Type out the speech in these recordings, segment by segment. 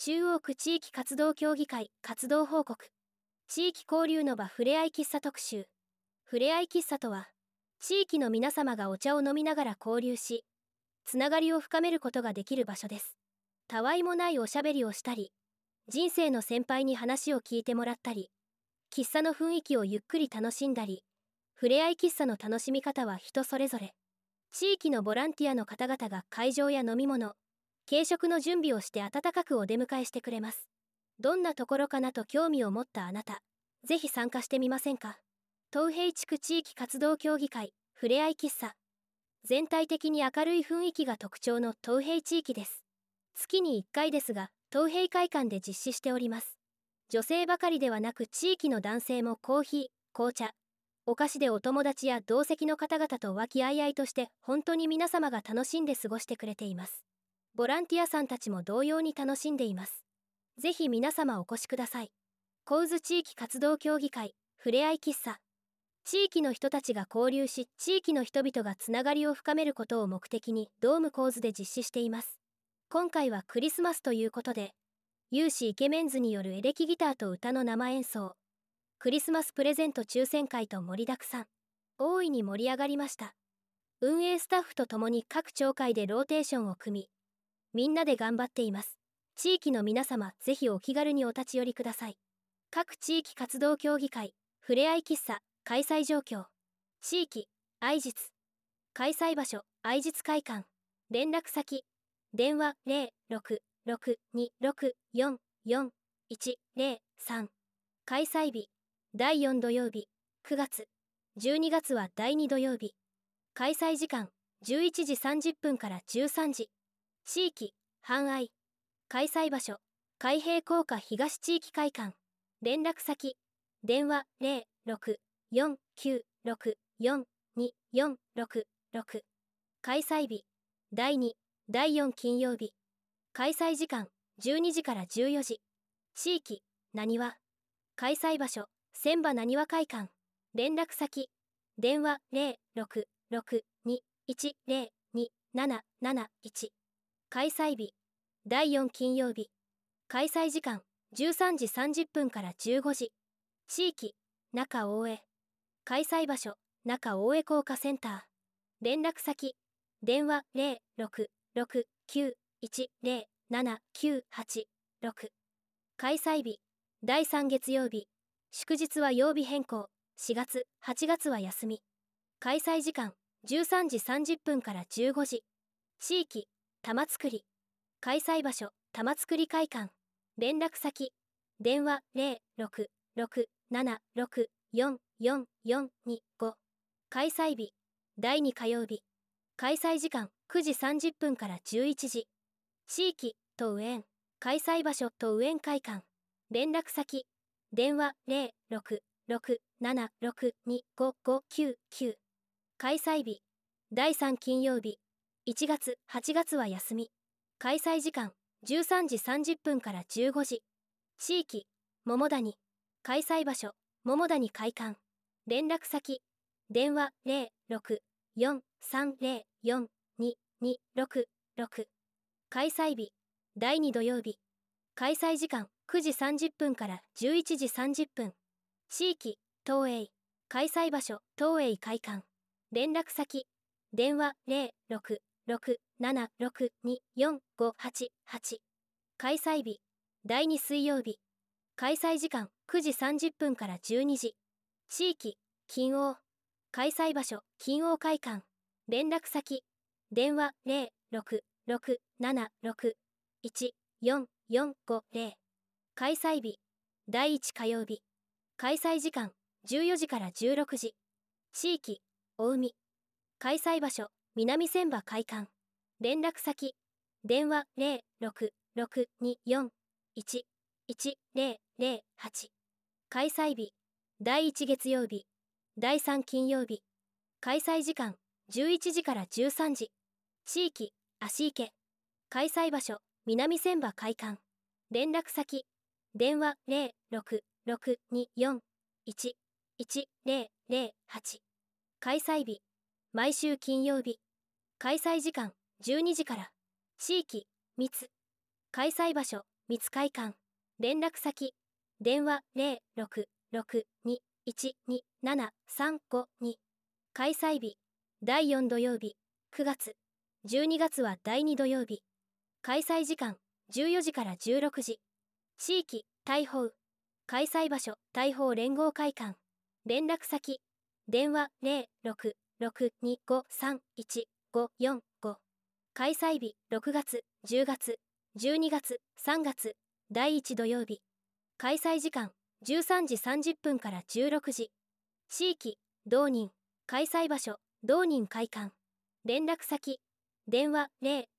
中央区地域活動協議会活動報告。地域交流の場ふれあい喫茶特集。ふれあい喫茶とは、地域の皆様がお茶を飲みながら交流し、つながりを深めることができる場所です。たわいもないおしゃべりをしたり、人生の先輩に話を聞いてもらったり、喫茶の雰囲気をゆっくり楽しんだり、ふれあい喫茶の楽しみ方は人それぞれ。地域のボランティアの方々が会場や飲み物、軽食の準備をして温かくお出迎えしてくれます。どんなところかなと興味を持ったあなた、ぜひ参加してみませんか。東平地区地域活動協議会ふれあい喫茶。全体的に明るい雰囲気が特徴の東平地域です。月に1回ですが、東平会館で実施しております。女性ばかりではなく地域の男性もコーヒー、紅茶、お菓子でお友達や同席の方々と和気あいあいとして本当に皆様が楽しんで過ごしてくれています。ボランティアさんたちも同様に楽しんでいます。ぜひ皆様お越しください。神津地域活動協議会ふれあい喫茶。地域の人たちが交流し、地域の人々がつながりを深めることを目的にドーム神津で実施しています。今回はクリスマスということで、有志イケメンズによるエレキギターと歌の生演奏、クリスマスプレゼント抽選会と盛りだくさん。大いに盛り上がりました。運営スタッフと共に各町会でローテーションを組み、みんなで頑張っています。地域の皆様、ぜひお気軽にお立ち寄りください。各地域活動協議会、ふれあい喫茶、開催状況。地域、愛実。開催場所、愛実会館。連絡先、電話066-264-4-103。開催日、第4土曜日、9月。12月は第2土曜日。開催時間、11時30分から13時。地域、阪愛。開催場所、海平高架東地域会館。連絡先、電話064-964-2466。開催日、第2、第4金曜日。開催時間、12時から14時。地域、なにわ。開催場所、千葉なにわ会館。連絡先、電話066-210-2771。開催日、第4金曜日。開催時間、13時30分から15時。地域、中大江。開催場所、中大江工科センター。連絡先、電話066-910-7986。開催日、第3月曜日。祝日は曜日変更。4月、8月は休み。開催時間、13時30分から15時。地域、玉造り。開催場所、玉造り会館。連絡先、電話066-764-4425。開催日、第2火曜日。開催時間、9時30分から11時。地域、東園。開催場所、東園会館。連絡先、電話066-7625599。開催日、第3金曜日。1月、8月は休み。開催時間、13時30分から15時。地域、桃谷。開催場所、桃谷会館。連絡先、電話064-304-2266。開催日、第2土曜日。開催時間、9時30分から11時30分。地域、東映。開催場所、東映会館。連絡先、電話066-7624588。開催日、第2水曜日。開催時間、9時30分から12時。地域、金王。開催場所、金王会館。連絡先、電話066-761-4450。開催日、第1火曜日。開催時間、14時から16時。地域、大海。開催場所、南千葉会館。連絡先、電話066-241-1008。開催日、第1月曜日。第3金曜日。開催時間、11時から13時。地域、足池。開催場所、南千葉会館。連絡先、電話066-241-1008。開催日、毎週金曜日。開催時間、12時から。地域、密。開催場所、 三津会館。連絡先。電話0662127352。開催日。第4土曜日、9月。12月は第2土曜日。開催時間、14時から16時。地域、大宝。開催場所、大宝連合会館。連絡先。電話0662531545。開催日、6月、10月、12月、3月、第1土曜日。開催時間、13時30分から16時。地域、同人。開催場所、同人会館。連絡先。電話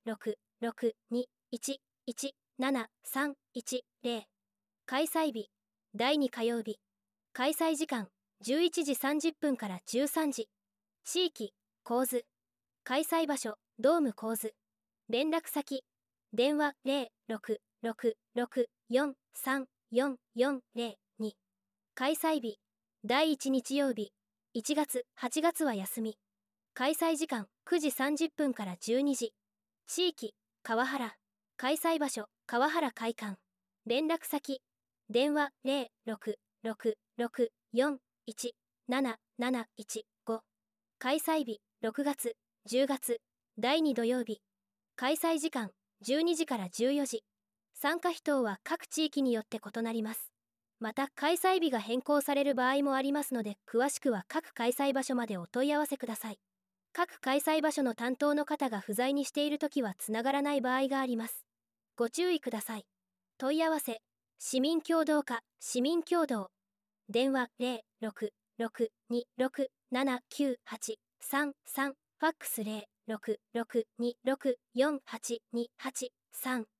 0662117310。開催日、第2火曜日。開催時間、11時30分から13時。地域、構図。開催場所、ドーム構図。連絡先。電話0666434402。開催日、第1日曜日。1月、8月は休み。開催時間、9時30分から12時。地域、川原。開催場所、川原会館。連絡先。電話0666417715。開催日、6月、10月、第2土曜日。開催時間、12時から14時。参加費等は各地域によって異なります。また、開催日が変更される場合もありますので、詳しくは各開催場所までお問い合わせください。各開催場所の担当の方が不在にしているときはつながらない場合があります。ご注意ください。問い合わせ。市民協働課、市民協働。電話0662679833。ファックス0662648283。